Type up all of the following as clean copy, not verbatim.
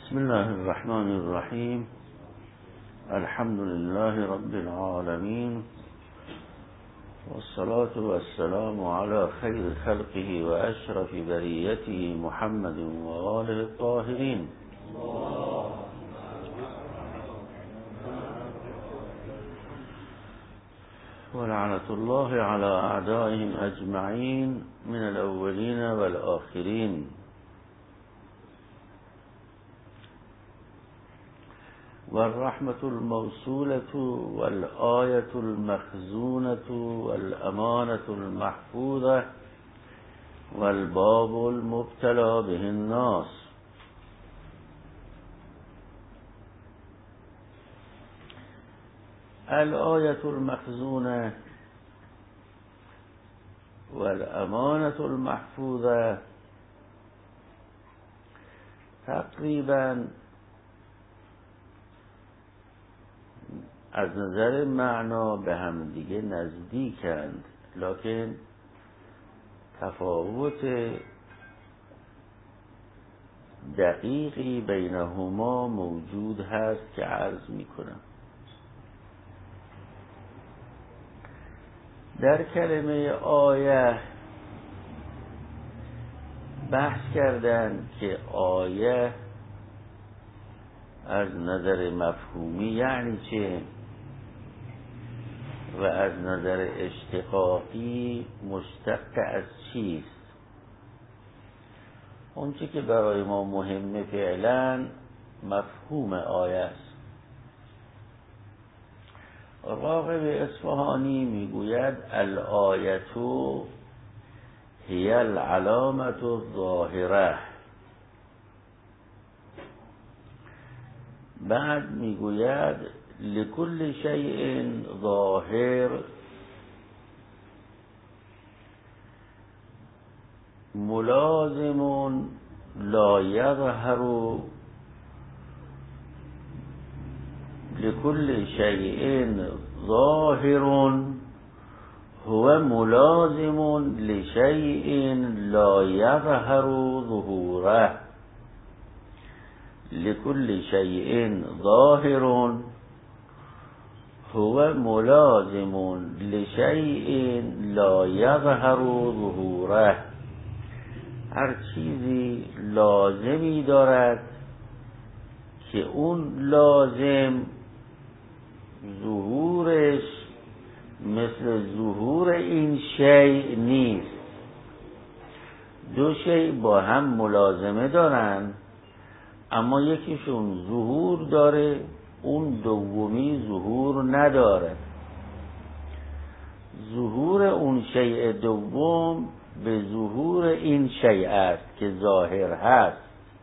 بسم الله الرحمن الرحيم. الحمد لله رب العالمين، والصلاة والسلام على خير خلقه وأشرف بريته محمد وآله الطاهرين. ولعنة الله على أعدائهم أجمعين من الأولين والآخرين. والرحمة الموصولة والآية المخزونة والأمانة المحفوظة والباب المبتلى به الناس. الآية المخزونة والأمانة المحفوظة تقریباً از نظر معنا به هم دیگه نزدیکند، لکن تفاوت دقیقی بینهما موجود هست که عرض می کنم. در کلمه آیه بحث کردند که آیه از نظر مفهومی یعنی چه و از نظر اشتقاقی مشتق از چیست. اون چی که برای ما مهمه فعلا مفهوم آیه است. راغب اصفهانی میگوید الآیتو هی العلامت الظاهره. بعد میگوید لكل شيء ظاهر ملازم لا يظهر لكل شيء ظاهر هو ملازم لشيء لا يظهر ظهوره. لكل شيء ظاهر هو ملازم لشيء لا يظهر ظهوره. هر چیزی لازمی دارد که اون لازم ظهورش مثل ظهور این شیء نیست. دو شیء با هم ملازمه دارن، اما یکیشون ظهور داره، اون دومی ظهور نداره. ظهور اون شیء دوم به ظهور این شیء است که ظاهر هست.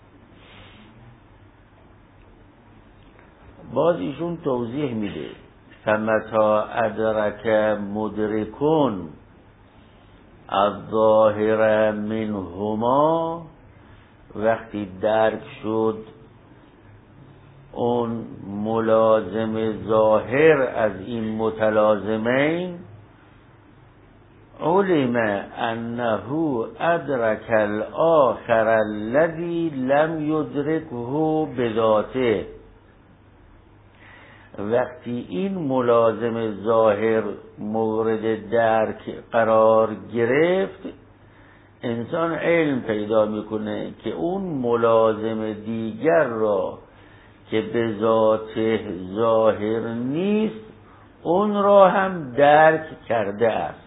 باز ایشون توضیح میده فمتا ادرک مدرکون الظاهر منهما، وقتی درک شد اون ملازم ظاهر از این متلازمین، علم انه ادرک الاخر الذی لم یدرکه بذاته. وقتی این ملازم ظاهر مورد درک قرار گرفت، انسان علم پیدا میکنه که اون ملازم دیگر را که به ذات ظاهر نیست اون را هم درک کرده است.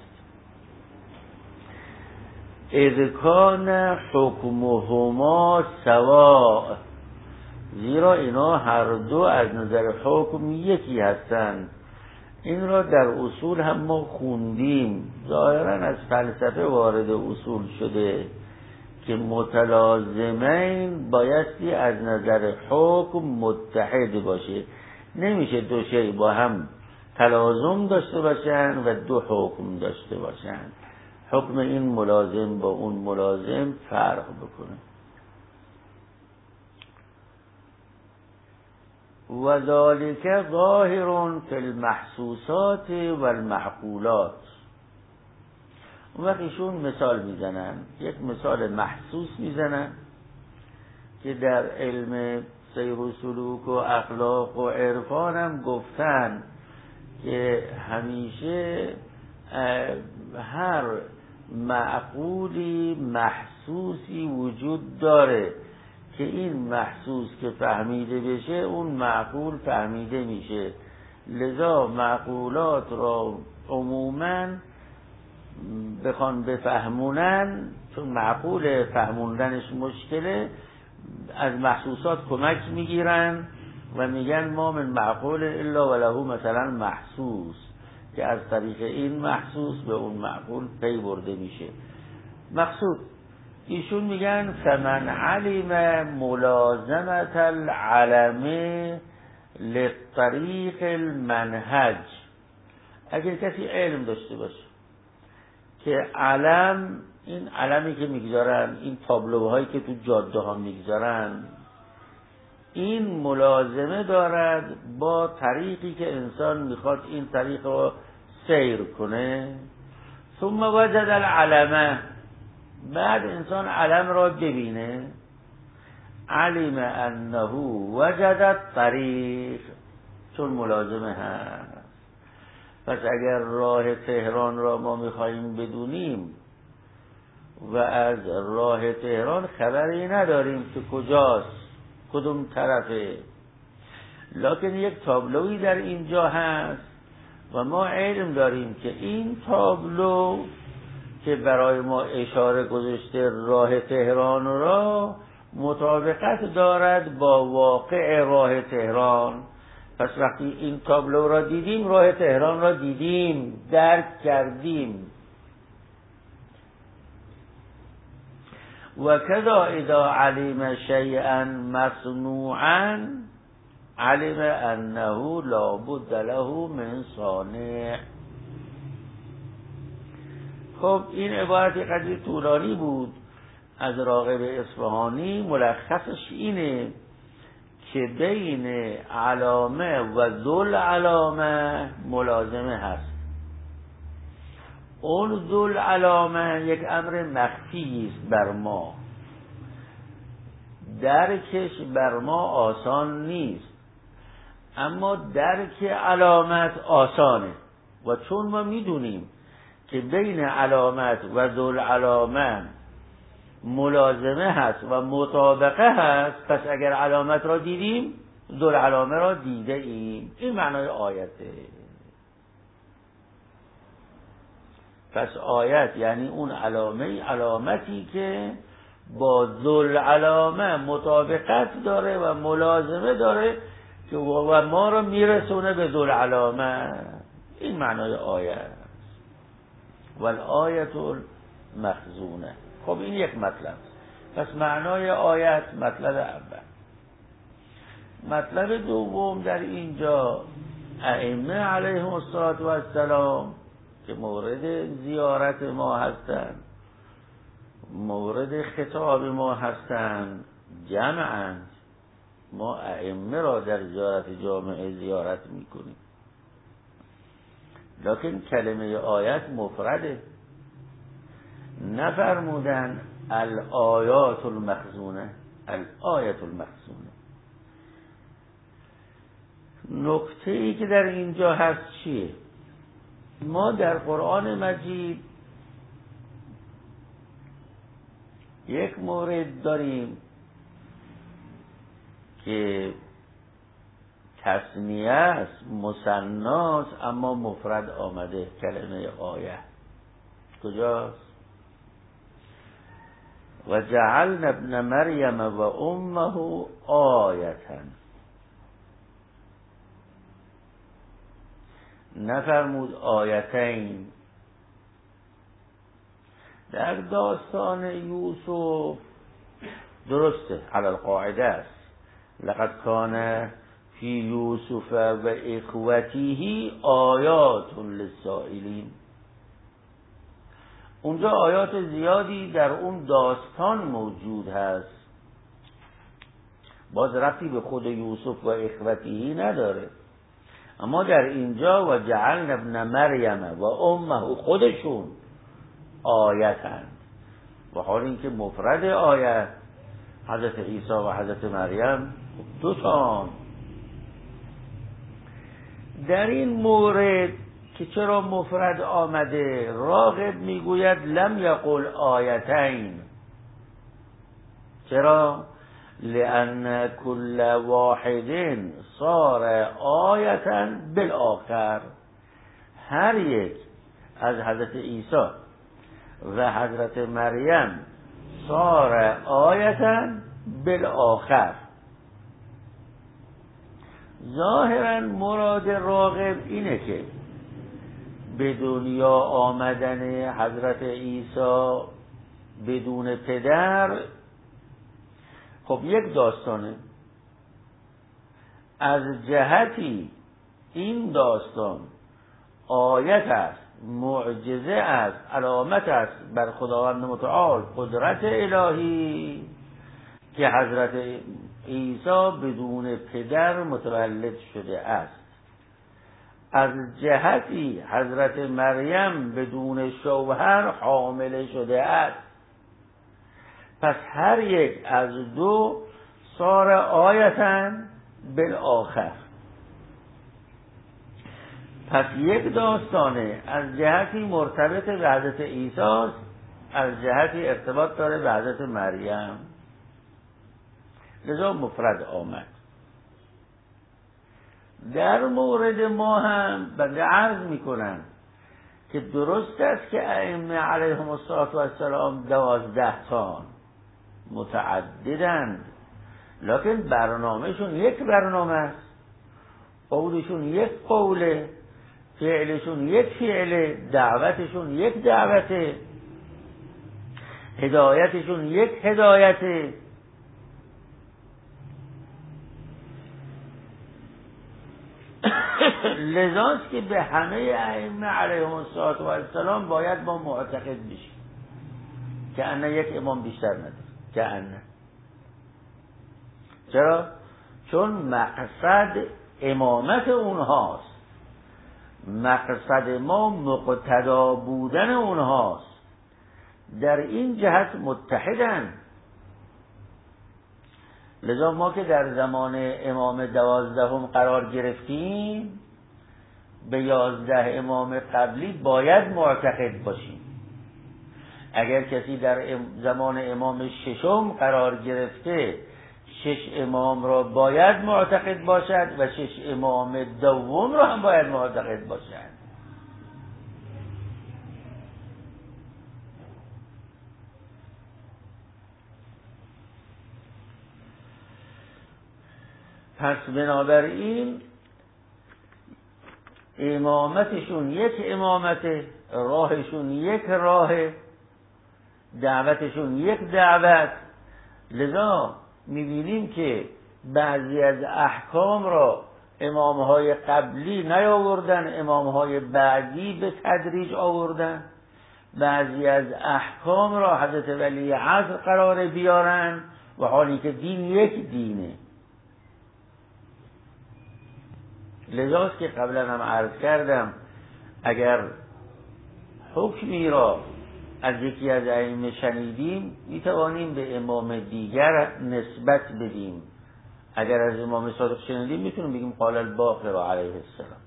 اذ کان حکمهما سواء، زیرا اینا هر دو از نظر حکم یکی هستند. این را در اصول هم ما خوندیم، ظاهرا از فلسفه وارد اصول شده که متلازمین بایستی از نظر حکم متحد باشه. نمیشه دو شیء با هم تلازم داشته باشن و دو حکم داشته باشن. حکم این ملازم با اون ملازم فرق بکنه. و ذالک ظاهر فی المحسوسات و المعقولات. اون وقت ایشون مثال میزنن، یک مثال محسوس میزنن که در علم سیر و سلوک و اخلاق و عرفان هم گفتن که همیشه هر معقولی محسوسی وجود داره که این محسوس که فهمیده بشه اون معقول فهمیده میشه. لذا معقولات را عموماً بخوان بفهمونن، چون معقول فهموندنش مشکله، از محسوسات کمک میگیرن و میگن ما من معقول الا وله مثلا محسوس، که از طریق این محسوس به اون معقول پی برده میشه. مقصود ایشون میگن فمن علم ملازمت العلم لطریق المنهج، اگر کسی علم داشته باشه که علم، این علمی که میگذارن، این تابلوهایی که تو جاده ها میگذارن، این ملازمه دارد با طریقی که انسان میخواد این طریق رو سیر کنه. ثم وجد العلمه، بعد انسان علم را ببینه، علم انه وجد الطریق، چون ملازمه هست. پس اگر راه تهران را ما میخواییم بدونیم و از راه تهران خبری نداریم که کجاست، کدوم طرفه، لکن یک تابلویی در اینجا هست و ما علم داریم که این تابلو که برای ما اشاره گذاشته راه تهران را مطابقت دارد با واقع راه تهران. پس وقتی این تابلو را دیدیم، راه تهران را دیدیم، درک کردیم. و کذا اذا علم شیئا مصنوعا علم انه لا بد له من صانع. خب این عبارت قدری طولانی بود از راغب اصفهانی. ملخصش اینه که بین علامه و ذل علامه ملازمه هست. اون ذل علامه یک امر مخفی است بر ما، درکش بر ما آسان نیست، اما درک علامت آسانه. و چون ما میدونیم که بین علامت و ذل علامه ملازمه هست و مطابقه هست، پس اگر علامت را دیدیم ذل علامه را دیده ایم. این معنای آیته. پس آیت یعنی اون علامتی که با ذل علامه مطابقت داره و ملازمه داره که و ما را میرسونه به ذل علامه. این معنای آیت. والآیت المخزونه. خب این یک مطلب. پس معنای آیت مطلب اول. مطلب دوم در اینجا ائمه علیهم السلام که مورد زیارت ما هستند، مورد خطاب ما هستند، جمعند. ما ائمه را در زیارت جامعه زیارت میکنیم، لکن کلمه آیت مفرده. نفرمودن الآیات المخزونه، الآیت المخزونه. نکته ای که در اینجا هست چیه؟ ما در قرآن مجید یک مورد داریم که تثنیه است، مثنی است، اما مفرد آمده کلمه آیه. کجاست؟ و جعلنا ابن مریم و امه آیةً. نفرمود آیتین. در داستان یوسف درسته، علی القاعده است، لقد کان فی یوسف و اخوته آیات للسائلین. اونجا آیات زیادی در اون داستان موجود هست، باز ربطی به خود یوسف و اخوته نداره. اما در اینجا و جعلنا ابن مریم و امه، خودشون آیتند، و حال اینکه مفرد آیت حضرت عیسی و حضرت مریم دو تا. در این مورد که چرا مفرد آمده، راغب میگوید لم یقل آیتین. چرا؟ لأن كل واحد صار آیتا بالآخر. هر یک از حضرت عیسی و حضرت مریم صار آیتا بالآخر. ظاهرا مراد راغب اینه که به دنیا آمدن حضرت عیسی بدون پدر خب یک داستانه. از جهتی این داستان آیت است، معجزه است، علامت است بر خداوند متعال قدرت الهی که حضرت عیسی بدون پدر متولد شده است. از جهتی حضرت مریم بدون شوهر حامل شده است. پس هر یک از دو صار آیتاً بالآخر. پس یک داستانه از جهتی مرتبط به حضرت عیسی است، از جهتی ارتباط داره به حضرت مریم، لذا مفرد آمد. در مورد ما هم بنده عرض میکنم که درست است که ائمه علیهم السلام 12 تا متعددند، لکن برنامهشون یک برنامه است، قولشون یک قوله، فعلشون یک فعله، دعوتشون یک دعوته، هدایتشون یک هدایته. لذاست که به همه ائمه علیهم السلام باید ما معتقد بشیم که انه یک امام بیشتر نداره، که انه. چرا؟ چون مقصد امامت اونهاست، مقصد ما مقتدا بودن اونهاست. در این جهت متحدن. لذا ما که در زمان امام 12 قرار گرفتیم، به 11 امام قبلی باید معتقد باشیم. اگر کسی در زمان امام 6 قرار گرفته، 6 امام را باید معتقد باشد و 6 امام دوم را هم باید معتقد باشد. پس بنابراین امامتشون یک امامته، راهشون یک راهه، دعوتشون یک دعوت. لذا میبینیم که بعضی از احکام را امامهای قبلی نیاوردن، امامهای بعدی به تدریج آوردن. بعضی از احکام را حضرت ولی عصر قرار بیارن و حالی که دین یک دینه. لذاست که قبلا هم عرض کردم اگر حکمی را از یکی از ائمه شنیدیم میتوانیم به امام دیگر نسبت بدیم. اگر از امام صادق شنیدیم میتونیم بگیم قال الباقر علیه السلام.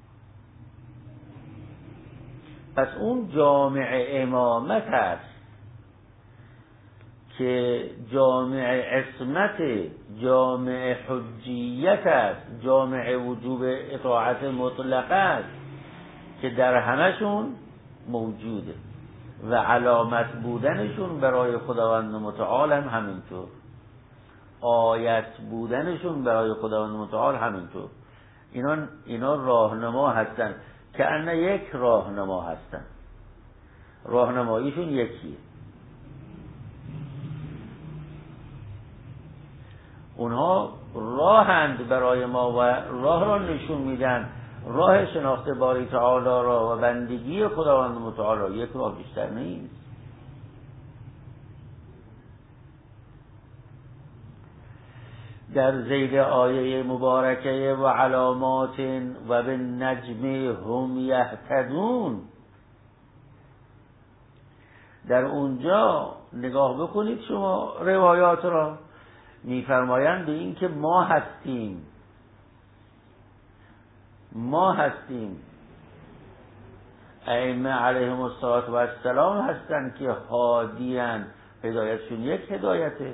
پس اون جامع امامت است که جامع عصمت، جامع حجیت است، جامع وجوب اطاعت مطلقه است که در همشون موجوده و علامت بودنشون برای خداوند متعال هم همینطور، آیت بودنشون برای خداوند متعال همینطور. اینا راهنما هستن که انه یک راهنما هستن، راهنماییشون یکیه. اونها راهند برای ما و راه را نشون میدن، راه شناخت باری تعالی را و بندگی خداوند متعال، یک راه بیشتر نیست. در ذیل آیه مبارکه و علامات و بالنجم هم یهتدون، در اونجا نگاه بکنید شما روایات را، میفرمایند به این که ما هستیم ائمه علیهم السلام هستند که هادیان، هدایتشون یک هدایته.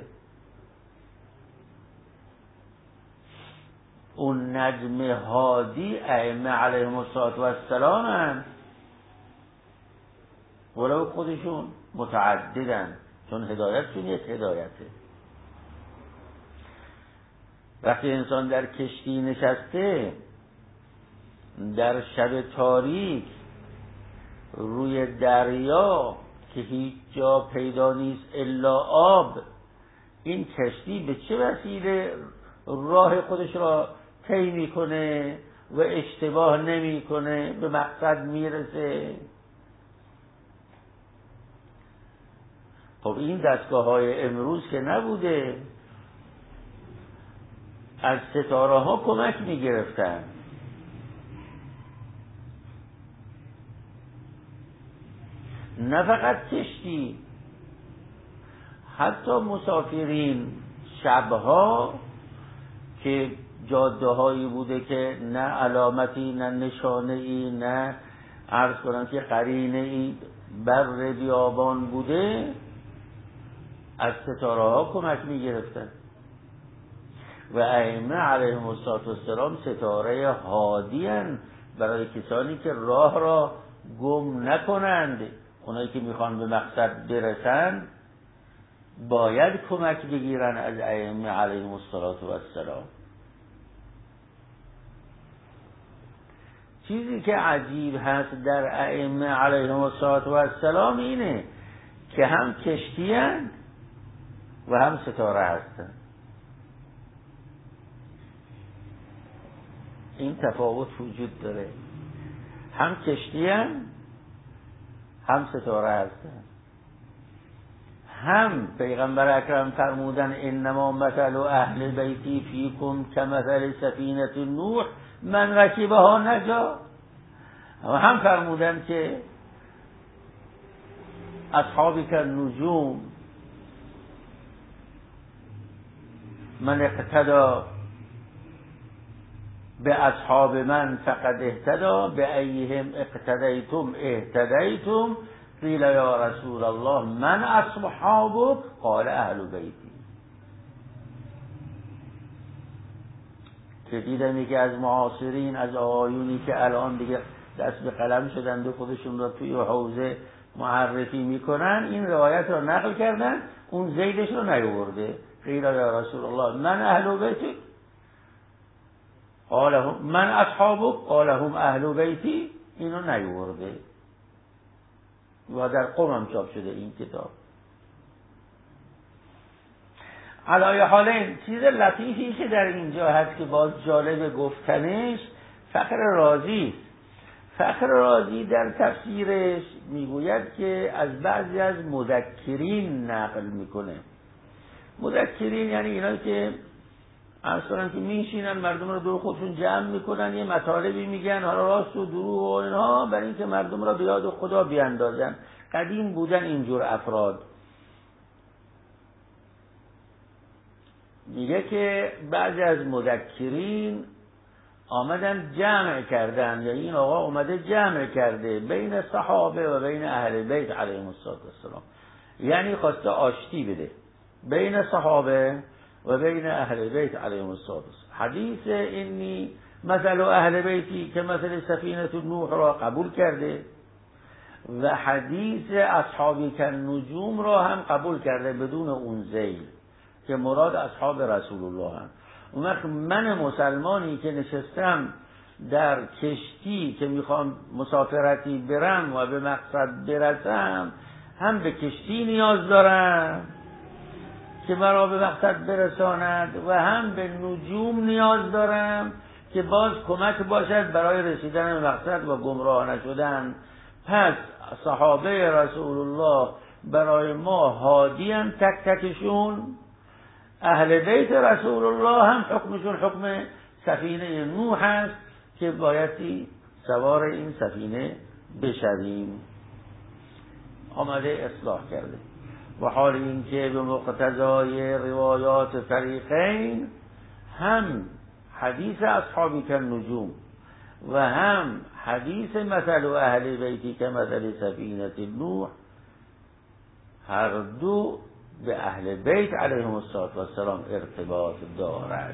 اون نجم هادی ائمه علیهم السلام هستند، ولو خودشون متعددن، چون هدایتشون یک هدایته. وقتی انسان در کشتی نشسته در شب تاریک روی دریا که هیچ جا پیدا نیست الا آب، این کشتی به چه وسیله راه خودش را طی میکنه و اشتباه نمیکنه، به مقصد میرسه؟ خب این دستگاه های امروز که نبوده، از ستاره ها کمک میگرفتن. نه فقط کشتی، حتی مسافرین شبها که جاده هایی بوده که نه علامتی نه نشانه ای نه عرض کنم که قرینه ای بر بیابان بوده، از ستاره ها کمک می گرفتن. و ائمه علیهم السلام ستاره هادیان برای کسانی که راه را گم نکنند. اونایی که میخوان به مقصد برسند باید کمک بگیرن از ائمه علیهم السلام. چیزی که عجیب هست در ائمه علیهم السلام اینه که هم کشتی‌اند و هم ستاره هستند. این تفاوت وجود داره، هم کشتی‌اند هم ستاره هستند. هم پیغمبر اکرم فرمودن انما مثل اهل بیتی فیکم کمثل سفینه نوح من رکبها نجا، و هم فرمودن که اصحابی که نجوم من اقتدا به اصحاب من فقد اهتدا به ایهم اقتدیتم اهتدیتم قیل یا رسول الله من اصحابک قال اهل بیتی. که دیدم یکی از معاصرین، از آقایونی که الان دیگه دست به قلم شدند و خودشون را توی حوزه معرفی میکنن، این روایت را نقل کردن، اون زیدش رو نیاورده. قیل یا رسول الله من اهل بیتی قال هم من اصحابک قال هم اهل بیتی، اینو نیاورده و در قم هم چاپ شده این کتاب. علای حال این چیز لطیفی که در اینجا هست که باز جالب گفتنش، فخر رازی در تفسیرش میگوید که از بعضی از مذکرین نقل میکنه. مذکرین یعنی اینایی که اصلا که میشینن مردم رو دور خودشون جمع میکنن، یه مطالبی میگن، حالا راست و دروغ و اینها، برای اینکه مردم را به یاد خدا بیاندازن. قدیم بودن اینجور افراد. میگه که بعضی از مذکرین آمدن جمع کردن، یا این آقا اومده جمع کرده بین صحابه و بین اهل بیت علیهم السلام، یعنی خواسته آشتی بده بین صحابه و بین اهل بیت علیهم السلام. حدیث اینی مثل اهل بیتی که مثل سفینه نوح را قبول کرده و حدیث اصحابی که نجوم را هم قبول کرده بدون اون ذیل که مراد اصحاب رسول الله هم. اون وقت من مسلمانی که نشستم در کشتی که میخوام مسافرتی برم و به مقصد برسم، هم به کشتی نیاز دارم که مرا به مقصد برساند و هم به نجوم نیاز دارم که باز کمک باشد برای رسیدن به مقصد و گمراه نشدن. پس صحابه رسول الله برای ما هادیان تک تکشون، اهل بیت رسول الله هم حکمشون حکم سفینه نوح هست که بایدی سوار این سفینه بشویم. آمده اصلاح کرده. و حال اینکه به مقتضای روایات فریقین هم حدیث اصحابی کالنجوم و هم حدیث مثل اهل بیتی که مثل سفینه نوح هر دو به اهل بیت علیهم السلام ارتباط دارد.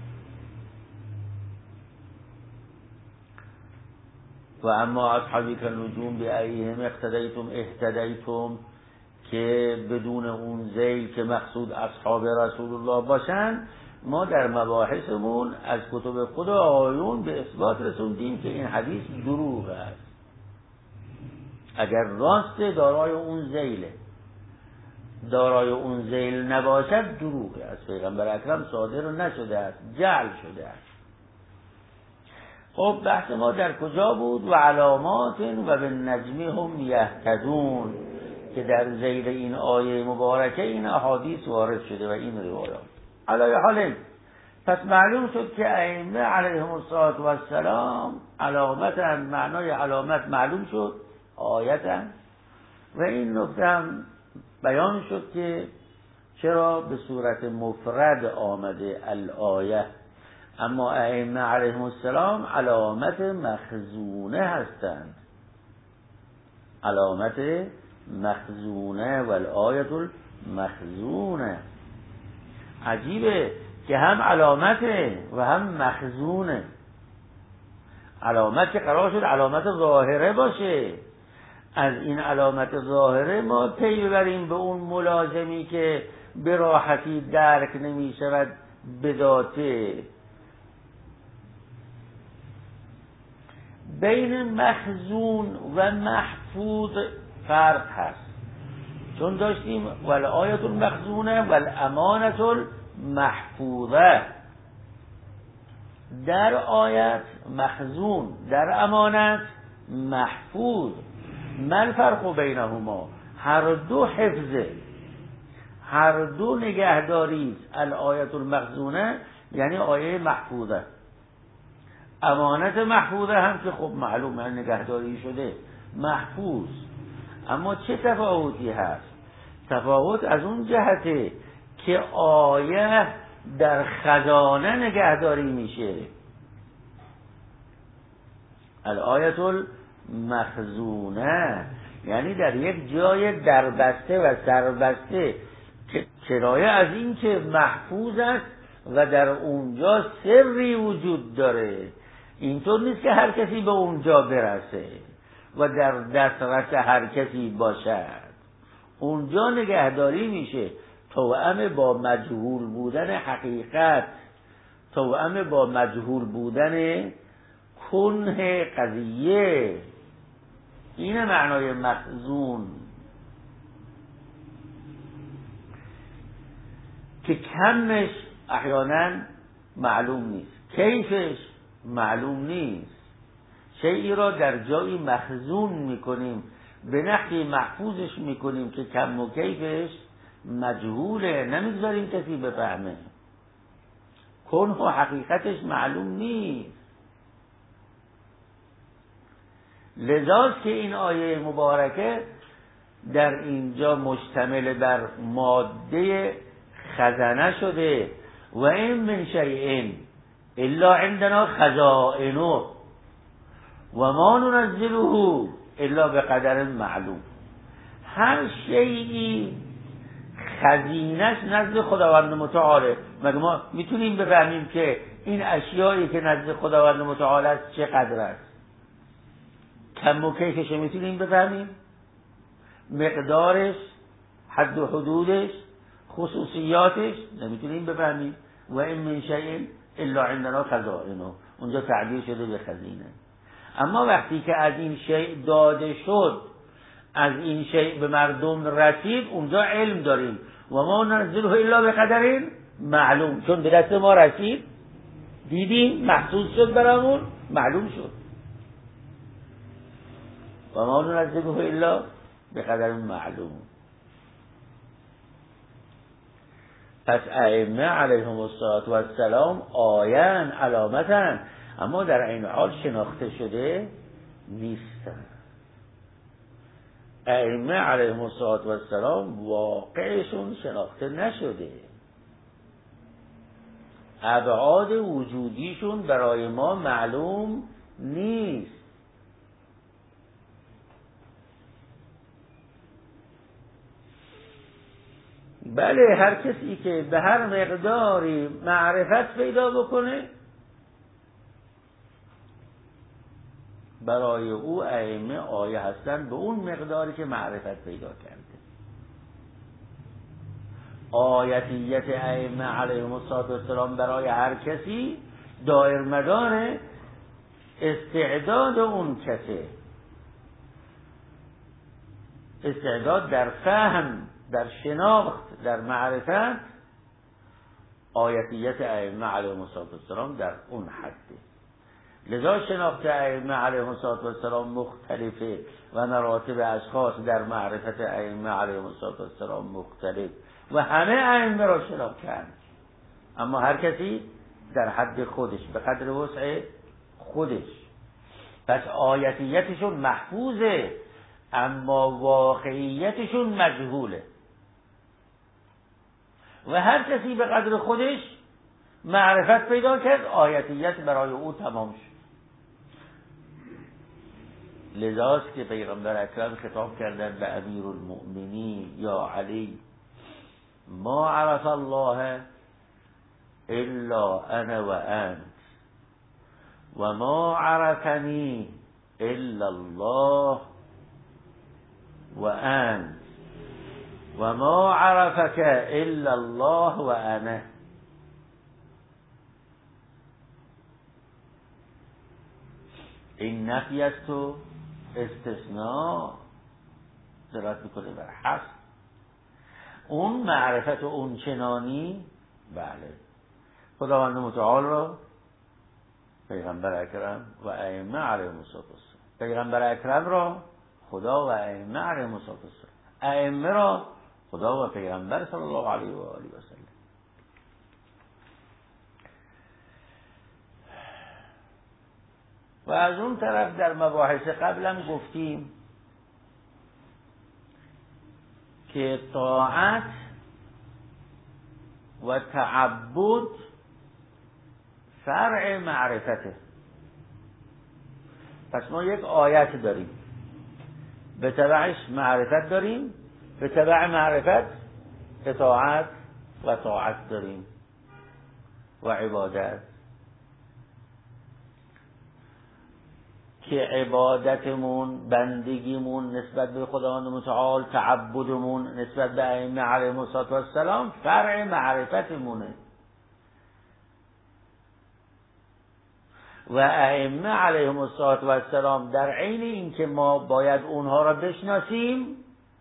و اما اصحابی کالنجوم به ایهم اقتدیتم اهتدیتم که بدون اون ذیل که مقصود اصحاب رسول الله باشن، ما در مباحثمون از کتب خود آیون به اثبات رسوندیم که این حدیث دروغ است. اگر راست دارای اون ذیله، دارای اون ذیل نباشد دروغ است. پیغمبر اکرم صادر نشده است، جعل شده است. خب بحث ما در کجا بود؟ و علامات و بالنجم هم یهتدون که در ذیل این آیه مبارکه این احادیث وارد شده و این روایات. علی حال پس معلوم شد که ائمه علیهم السلام علامتا، معنای علامت معلوم شد آیتا، و این نکته هم بیان شد که چرا به صورت مفرد آمده الآیه، اما ائمه علیهم السلام علامت مخزونه هستند، علامت مخزونه و الآیت المخزونه. عجیبه که هم علامته و هم مخزونه. علامت که قرار شد علامت ظاهره باشه، از این علامت ظاهره ما پی ببریم به اون ملازمی که به راحتی درک نمی شود بداته. بین مخزون و محفوظ فرق هست، چون داشتیم والآیت المخزونه والامانت المحفوظه. در آیت مخزون، در امانت محفوظ. من فرق بینهما؟ هر دو حفظه، هر دو نگهداری. الآیت المخزونه یعنی آیه محفوظه، امانت محفوظه هم که خب معلومه نگهداری شده محفوظ. اما چه تفاوتی هست؟ تفاوت از اون جهته که آیه در خزانه نگهداری میشه، الآیت المخزونه یعنی در یک جای دربسته و سربسته، کنایه از این که محفوظ است و در اونجا سری وجود داره. اینطور نیست که هر کسی به اونجا برسه و در دسترس هر کسی باشد. اونجا نگهداری میشه توأم با مجهول بودن حقیقت، توأم با مجهول بودن کنه قضیه. این معنای مخزون، که کمش احیانا معلوم نیست، کیفش معلوم نیست. شیئی را در جایی مخزون میکنیم، به نحوی محفوظش میکنیم که کم و کیفش مجهوله، نمیگذاریم کسی بفهمه، کنه و حقیقتش معلوم نیست. لذاست که این آیه مبارکه در اینجا مشتمل بر ماده خزانه شده. و این من شیء الا عندنا خزائنه و ما ننزله الا به قدر معلوم. هر شیئی خزینش نزد خداوند متعاله. مگه ما میتونیم بفهمیم که این اشیایی که نزد خداوند متعال است چقدر است؟ کم و کیفش میتونیم بفهمیم؟ مقدارش، حد و حدودش، خصوصیاتش نمیتونیم بفهمیم. و این من شیء الا عندنا خزائنه، اونجا تعبیر شده به خزینه. اما وقتی که از این شیء داده شد، از این شیء به مردم رسید، اونجا علم داریم. و ما ننزله الا به قدر معلوم، چون به دست ما رسید، دیدیم، محسوس شد برامون، معلوم شد. و ما ننزله الا به قدر معلوم. پس ائمه علیهم السلام آیان، علامتن، اما در این حال شناخته شده نیستن. ائمه علیهم السلام واقعشون شناخته نشده، ابعاد وجودیشون برای ما معلوم نیست. بله، هر کسی که به هر مقداری معرفت پیدا بکنه برای او ائمه آیه هستن، به اون مقداری که معرفت پیدا کرده. آیتیت ائمه علیهم السلام برای هر کسی دایر مدار استعداد اون کسه، استعداد در فهم، در شناخت، در معرفت. آیتیت ائمه علیهم السلام در اون حده. لذا شناخت ائمه علیهم السلام مختلفه و مراتب اشخاص در معرفت ائمه علیهم السلام مختلف و همه ائمه را شناختند، اما هر کسی در حد خودش، به قدر وسع خودش. پس آیتیتشون محفوظه اما واقعیتشون مجهوله و هر کسی به قدر خودش معرفت پیدا کرد، آیتیت برای او تمام شد. لذاست که پیغمبر اکرم خطاب کردن به امیرالمؤمنین یا علی: ما عرف الله الا انا و انت و ما عرفنی الا الله و انت و ما عرفك الا الله و انا. این نفی است و استثناء دلالت میکنه بر حصر. اون معرفت و اون چنانی، بله، خداوند متعال را پیغمبر اکرم و ائمه علیهم السلام، پیغمبر اکرم را خدا و ائمه علیهم السلام، ائمه را خدا و پیغمبر صلی الله علیه و آله و سلم. و از اون طرف در مباحث قبلم گفتیم که طاعت و تعبد فرع معرفته. پس ما یک آیت داریم، به تبعش معرفت داریم، به تبع معرفت اطاعت و طاعت داریم و عبادت، که عبادتمون، بندگیمون نسبت به خداوند متعال، تعبدمون نسبت به ائمه علیهم السلام فرع معرفتمونه و ائمه علیهم السلام در عین اینکه ما باید اونها را بشناسیم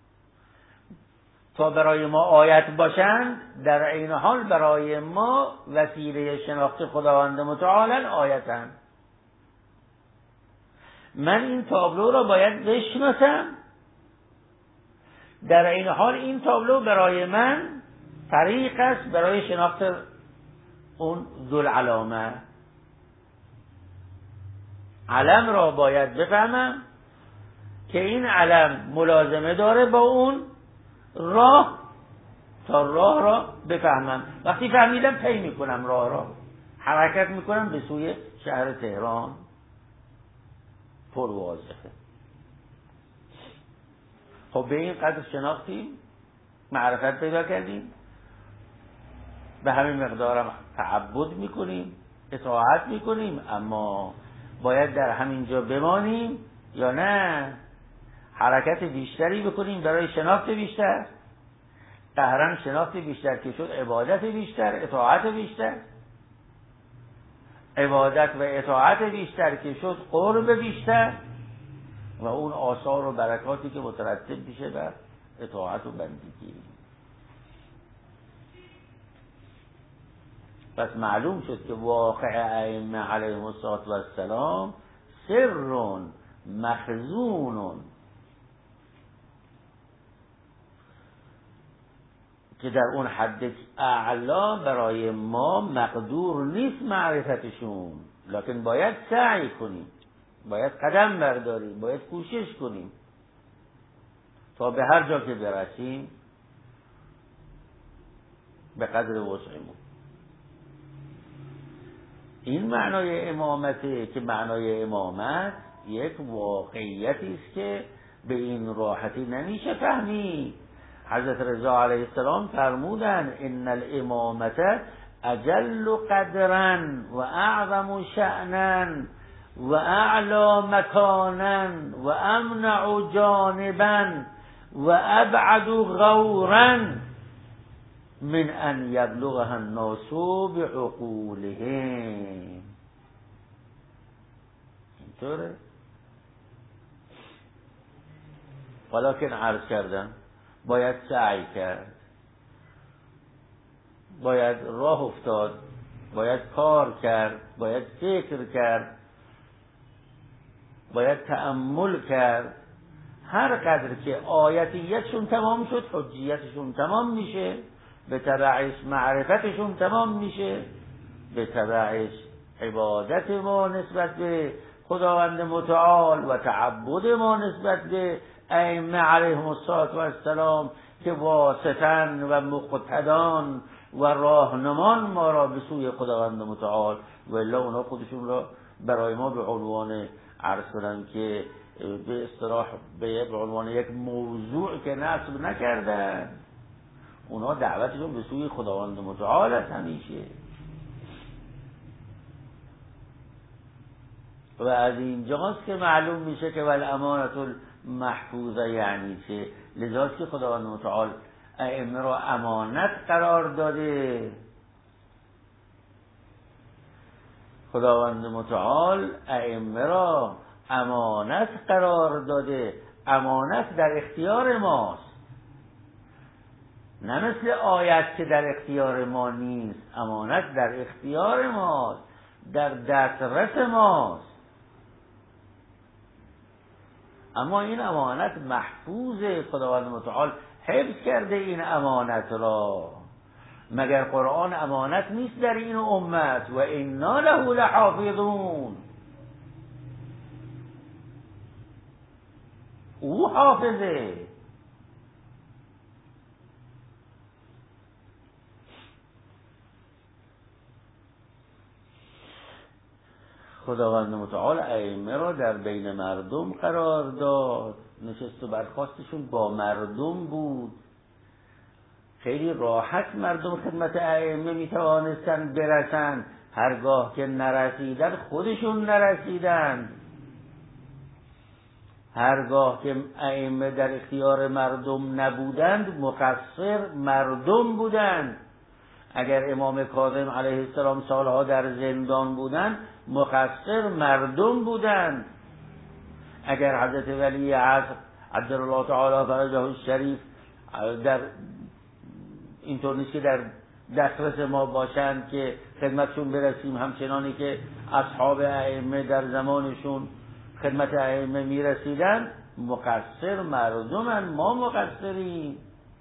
تا برای ما آیت باشند، در عین حال برای ما وسیله شناخت خداوند متعال آیتند. من این تابلو را باید بشناسم، در این حال این تابلو برای من طریق است برای شناخت اون ذوالعلامه. علم را باید بفهمم که این علم ملازمه داره با اون راه تا راه را بفهمم. وقتی فهمیدم طی میکنم، راه را حرکت میکنم به سوی شهر تهران. پر واضحه. خب به این قدر شناختیم، معرفت پیدا کردیم، به همین مقدارم تعبد میکنیم، اطاعت میکنیم، اما باید در همین جا بمانیم یا نه حرکت بیشتری بکنیم برای شناخت بیشتر؟ قهرن شناخت بیشتر که شد عبادت بیشتر، اطاعت بیشتر، عبادت و اطاعت بیشتر که شد قرب بیشتر و اون آثار و برکاتی که مترتب میشه بر اطاعت و بندگی. پس معلوم شد که واقع ائمه علیهم السلام سر مخزون که در اون حد اعلا برای ما مقدور نیست معرفتشون، لکن باید سعی کنیم، باید قدم برداریم، باید کوشش کنیم. تا به هر جا که برسیم به قدر وسعمون. این معنای امامته که معنای امامت یک واقعیتی است که به این راحتی نمیشه فهمید. حضرت رضا علیه السلام فرمودن ان الامامت اجل قدرا و اعظم شأنا و اعلی مکانا و امنع جانبا و ابعد غورا من ان یبلغها الناس بعقولهم. اینطوره. ولکن عرض کردم باید سعی کرد، باید راه افتاد، باید کار کرد، باید فکر کرد، باید تأمل کرد. هر قدر که آیتیتشون تمام شد حجیتشون تمام میشه، به تبعش معرفتشون تمام میشه، به تبعش عبادت ما نسبت به خداوند متعال و تعبد ما نسبت به ائمه علیهم السلام که واسطن و مقتدان و راهنمان ما را به سوی خداوند متعال، و الا اونا خودشون را برای ما به عنوان عرض کنن که به اصطلاح به عنوان یک موضوع که نصب نکردن، اونا دعوتشون به سوی خداوند متعال است همیشه. و از اینجاست که معلوم میشه که والامانة المحفوظه یعنی چه. لذاست که خداوند متعال ائمه را امانت قرار داده. خداوند متعال ائمه را امانت قرار داده. امانت در اختیار ماست، نه مثل آیت که در اختیار ما نیست. امانت در اختیار ماست، در دسترس ماست، اما این امانت محفوظه. خداوند متعال حفظ کرده این امانت را. مگر قرآن امانت نیست در این امت؟ و انا له لحافظون. او حافظه. خداوند متعال ائمه را در بین مردم قرار داد. نشست و برخاستشون با مردم بود. خیلی راحت مردم خدمت ائمه می توانستن برسن. هرگاه که نرسیدن خودشون نرسیدن. هرگاه که ائمه در اختیار مردم نبودند مقصر مردم بودند. اگر امام کاظم علیه السلام سالها در زندان بودند مقصر مردم بودند. اگر حضرت ولی عصر عجلالله تعالی فرجه الشریف در اینطور نیست که در دسترس ما باشند که خدمتشون برسیم، همچنانی که اصحاب ائمه در زمانشون خدمت ائمه میرسیدن، مقصر مردمن، ما مقصریم.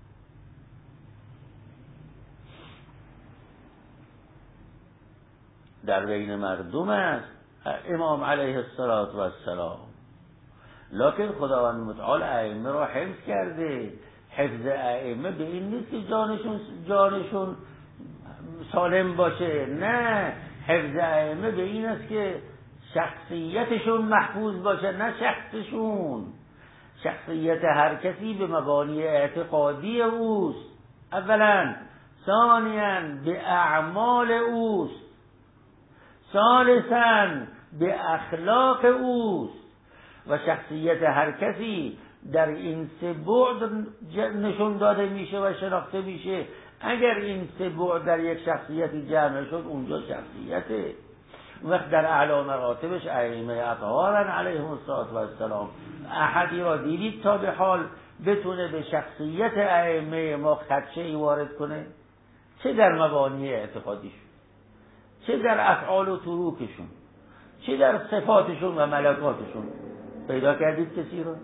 در بین مردم است امام علیه السلام. لکن خداوند متعال ائمه را حفظ کرده. حفظ ائمه به این نیست که جانشون سالم باشه، نه. حفظ ائمه به این است که شخصیتشون محفوظ باشه، نه شخصشون. شخصیت هر کسی به مبانی اعتقادی اوست اولا، ثانیاً به اعمال اوست، ثالثاً به اخلاق اوست. و شخصیت هر کسی در این سه بعد نشون داده میشه و شناخته میشه. اگر این سه بعد در یک شخصیتی جمع شد اونجا شخصیته. وقت در اعلی مراتبش ائمه اطهارن علیهم السلام. احدی را دیدید تا به حال بتونه به شخصیت ائمه ما خدشه‌ای وارد کنه؟ چه در مبانی اعتقادیشون، چه در افعال و تروکشون، چه در صفاتشون و ملکاتشون. پیدا کردید کسی رو؟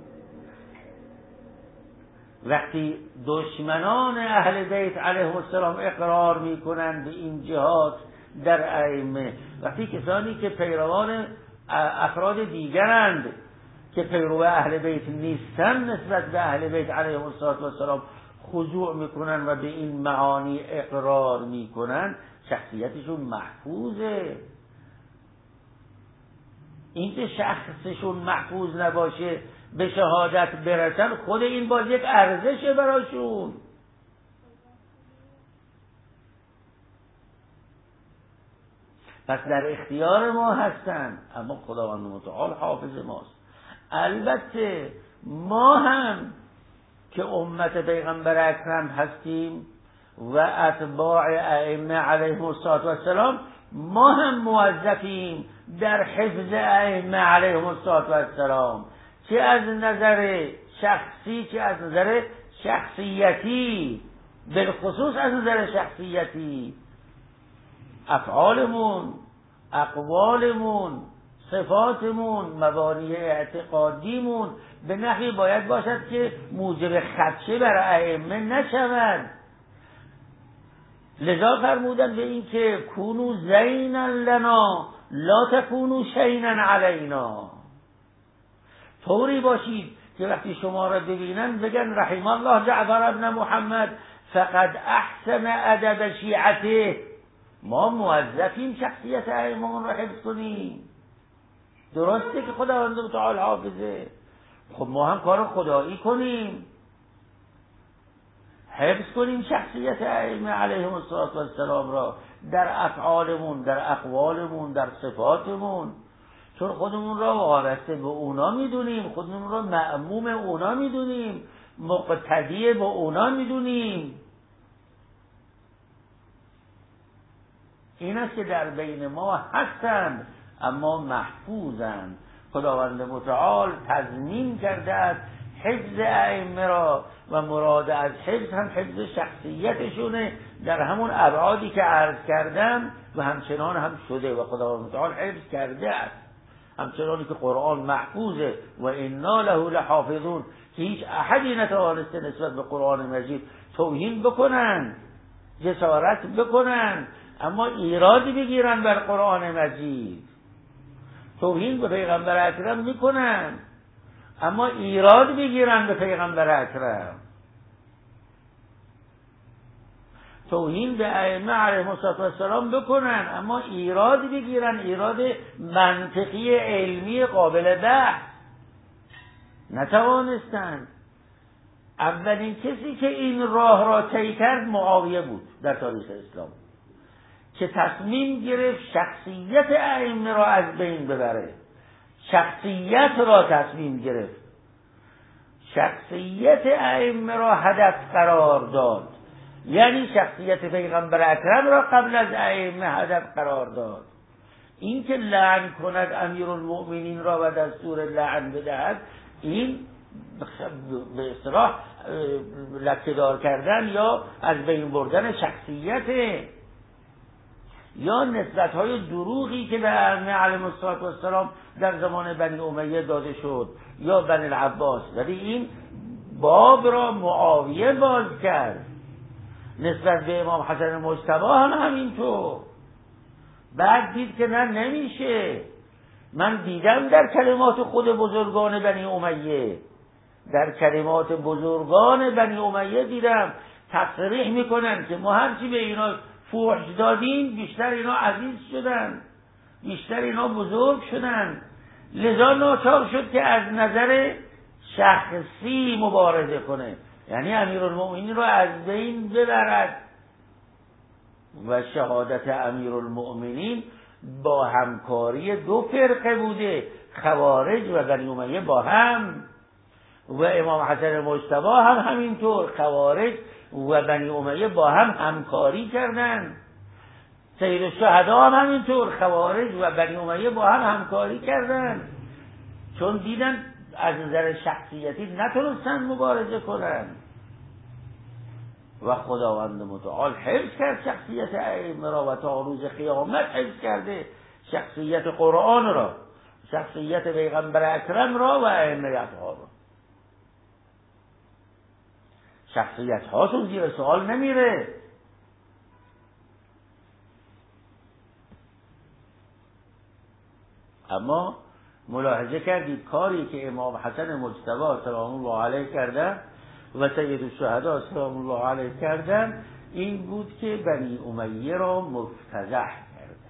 وقتی دشمنان اهل بیت علیهم السلام اقرار میکنند به این جهات در ائمه، وقتی کسانی که پیروان افراد دیگرند که پیرو اهل بیت نیستن نسبت به اهل بیت علیهم السلام خضوع میکنن و به این معانی اقرار میکنن، شخصیتشون محفوظه. اینکه شخصشون محفوظ نباشه به شهادت برسن، خود این باز یک ارزشه براشون. پس در اختیار ما هستن، اما خداوند متعال حافظ ماست. البته ما هم که امت پیغمبر اکرم هستیم و اتباع ائمه علیهم السلام، ما هم موظفیم در حفظ ائمه علیهم السلام، چه از نظر شخصی چه از نظر شخصیتی. بالخصوص از نظر شخصیتی افعالمون، اقوالمون، صفاتمون، مبانی اعتقادیمون به نحوی باید باشد که موجب خدشه بر ائمه نشود. لذا فرمودن به این که کونو زینا لنا لا تکونو شینا علینا، طوری باشید که وقتی شما را ببینن بگن رحم الله جعفر ابن محمد فقد احسن ادب شیعته. ما موظفیم شخصیت ائمه را حفظ کنیم. درسته که خداوند متعال حافظه، خب ما هم کار خدایی کنیم، حفظ کنیم شخصیت ائمه علیهم السلام را در افعالمون، در اقوالمون، در صفاتمون، چون خودمون را وابسته به اونا میدونیم، خودمون را مأموم اونا میدونیم، مقتدی به اونا میدونیم. این است که در بین ما هستند اما محفوظند. خداوند متعال تضمین کرده است حفظ ائمه را و مراد از حفظ هم حفظ شخصیتشونه در همون ابعادی که عرض کردم و همچنان هم شده و خداوند متعال حفظ کرده است. همچنانی که قرآن محفوظه و انا له لحافظون، که هیچ احدی نتوانسته نسبت به قرآن مجید توهین بکنن، جسارت بکنن، اما ایرادی بگیرن بر قرآن مجید. توهین به پیغمبر اکرم میکنن اما ایراد بگیرن به پیغمبر اکرم. توهین به ائمه علیهم السلام بکنن اما ایراد بگیرن، ایراد منطقی علمی قابل بحث. نتوانستند. اولین کسی که این راه را طی کرد معاویه بود در تاریخ اسلام، که تصمیم گرفت شخصیت ائمه را از بین ببره. شخصیت را تصمیم گرفت، شخصیت ائمه را هدف قرار داد، یعنی شخصیت پیغمبر اکرم را قبل از ائمه هدف قرار داد. این که لعن کند امیرالمؤمنین را و دستور لعن بدهد، این به اصطلاح لکه‌دار کردن یا از بین بردن شخصیت، یا نسبت‌های دروغی که به ائمه علیهم السلام در زمان بنی امیه داده شد یا بنی العباس. ولی این باب را معاویه باز کرد. نسبت به امام حسن مجتبی هم همینطور. بعد دید که نه، نمیشه. من دیدم در کلمات خود بزرگان بنی امیه، در کلمات بزرگان بنی امیه دیدم تصریح میکنن که ما هرچی به اینا فوش دادیم بیشتر اینا عزیز شدن، بیشتر اینا بزرگ شدن. لذا ناچار شد که از نظر شخصی مبارزه کنه، یعنی امیرالمؤمنین رو از بین ببرد. و شهادت امیرالمؤمنین با همکاری دو فرقه بوده، خوارج و بنی امیه با هم، و امام حسن مجتبی هم همینطور، خوارج و بنی امیه با هم همکاری کردند. سید الشهدا هم همینطور، خوارج و بنی امیه با هم همکاری کردند، چون دیدن از نظر شخصیتی نتونستن مبارزه کنن. و خداوند متعال حفظ کرد شخصیت ائمه را و تا روز قیامت حفظ کرده شخصیت قرآن را، شخصیت پیغمبر اکرم را و ائمه اطهار را. شخصیت هاشون زیر سوال نمیره. اما ملاحظه کردید کاری که امام حسن مجتبی سلام الله علیه کردن و سید الشهدا سلام الله علیه کردن این بود که بنی امیه را مفتضح کردن.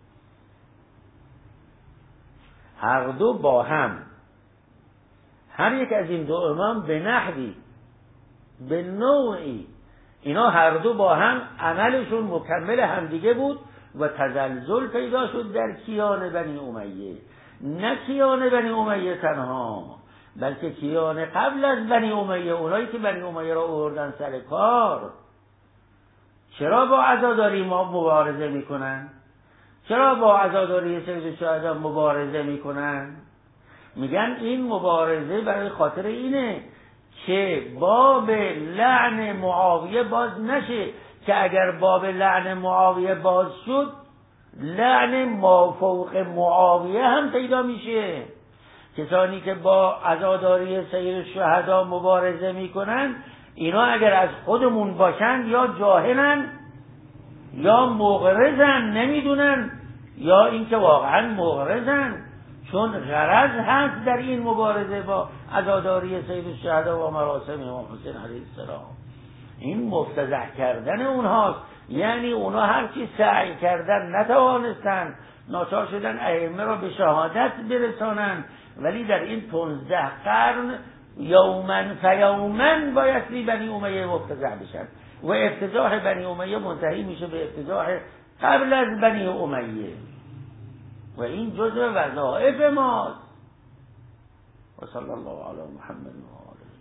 هر دو با هم، هر یک از این دو امام به نحوی، به نوعی، اینا هر دو با هم عملشون مکمل همدیگه بود و تزلزل پیدا شد در کیان بنی امیه. نه کیان بنی امیه تنها، بلکه کیان قبل از بنی امیه، اونایی که بنی امیه را آوردن سر کار. چرا با عزاداری ما مبارزه میکنن؟ چرا با عزاداری سید الشهدا مبارزه میکنن؟ میگن این مبارزه برای خاطر اینه که باب لعن معاویه باز نشه، که اگر باب لعن معاویه باز شد لعن ما فوق معاویه هم پیدا میشه. کسانی که با عزاداری سید الشهدا مبارزه میکنن اینا اگر از خودمون باشن یا جاهلن یا مغرضن، نمیدونن، یا اینکه واقعا مغرضن، چون غرض هست در این مبارزه با عزاداری سید الشهدا و مراسم امام حسین علیه السلام. این مفتضح کردن اونهاست. یعنی اونها هرچی سعی کردن نتوانستن، ناچار شدن ائمه را به شهادت برسانن، ولی در این 15 قرن یومن فیومن بایستی بنی امیه مفتضح بشن و افتضاح بنی امیه منتهی میشه به افتضاح قبل از بنی امیه و این جزء وظایف ماست. و صلی الله علی محمد و آله.